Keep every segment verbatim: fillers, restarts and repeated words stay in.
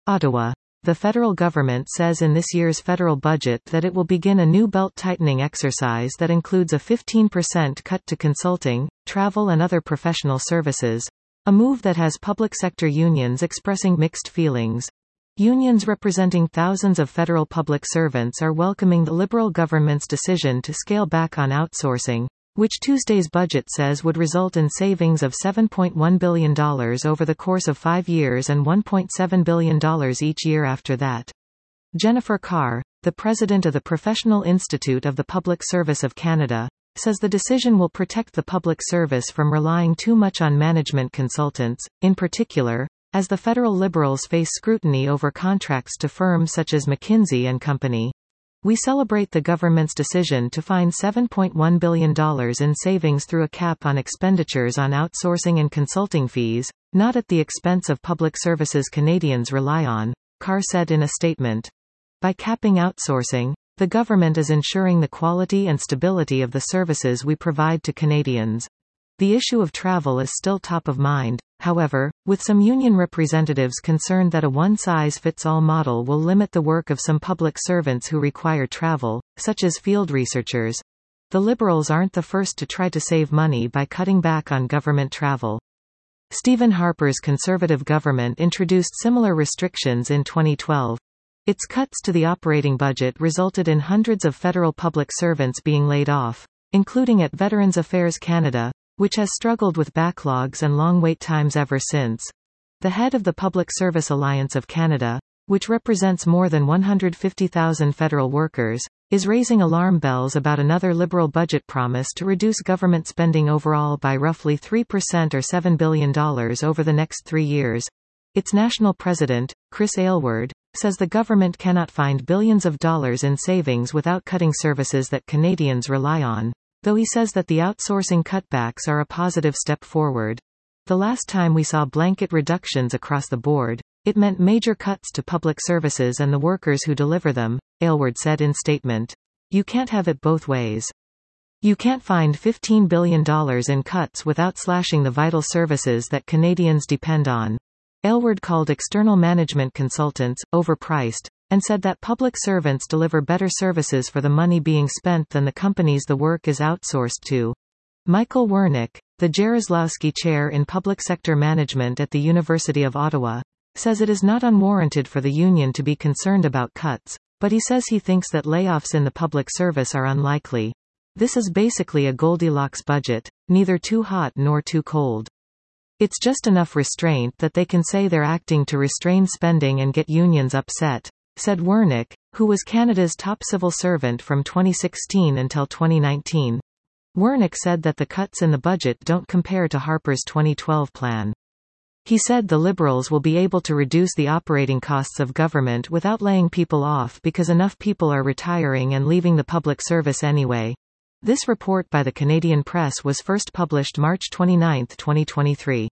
Ottawa. The federal government says in this year's federal budget that it will begin a new belt-tightening exercise that includes a fifteen percent cut to consulting, travel and other professional services, a move that has public sector unions expressing mixed feelings. Unions representing thousands of federal public servants are welcoming the Liberal government's decision to scale back on outsourcing, which Tuesday's budget says would result in savings of seven point one billion dollars over the course of five years and one point seven billion dollars each year after that. Jennifer Carr, the president of the Professional Institute of the Public Service of Canada, says the decision will protect the public service from relying too much on management consultants, in particular, as the federal Liberals face scrutiny over contracts to firms such as McKinsey and Company. We celebrate the government's decision to find seven point one billion dollars in savings through a cap on expenditures on outsourcing and consulting fees, not at the expense of public services Canadians rely on, Carr said in a statement. By capping outsourcing, the government is ensuring the quality and stability of the services we provide to Canadians. The issue of travel is still top of mind, however, with some union representatives concerned that a one-size-fits-all model will limit the work of some public servants who require travel, such as field researchers. The Liberals aren't the first to try to save money by cutting back on government travel. Stephen Harper's Conservative government introduced similar restrictions in twenty twelve. Its cuts to the operating budget resulted in hundreds of federal public servants being laid off, including at Veterans Affairs Canada, which has struggled with backlogs and long wait times ever since. The head of the Public Service Alliance of Canada, which represents more than one hundred fifty thousand federal workers, is raising alarm bells about another Liberal budget promise to reduce government spending overall by roughly three percent or seven billion dollars over the next three years. Its national president, Chris Aylward, says the government cannot find billions of dollars in savings without cutting services that Canadians rely on, though he says that the outsourcing cutbacks are a positive step forward. The last time we saw blanket reductions across the board, it meant major cuts to public services and the workers who deliver them, Aylward said in statement. You can't have it both ways. You can't find fifteen billion dollars in cuts without slashing the vital services that Canadians depend on. Aylward called external management consultants overpriced, and said that public servants deliver better services for the money being spent than the companies the work is outsourced to. Michael Wernick, the Jaroslawski Chair in Public Sector Management at the University of Ottawa, says it is not unwarranted for the union to be concerned about cuts, but he says he thinks that layoffs in the public service are unlikely. This is basically a Goldilocks budget, neither too hot nor too cold. It's just enough restraint that they can say they're acting to restrain spending and get unions upset, said Wernick, who was Canada's top civil servant from twenty sixteen until twenty nineteen. Wernick said that the cuts in the budget don't compare to Harper's twenty twelve plan. He said the Liberals will be able to reduce the operating costs of government without laying people off because enough people are retiring and leaving the public service anyway. This report by the Canadian Press was first published March twenty-ninth, twenty twenty-three.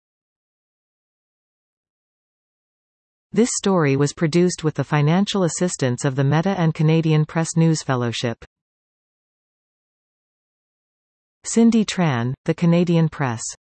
This story was produced with the financial assistance of the Meta and Canadian Press News Fellowship. Cindy Tran, The Canadian Press.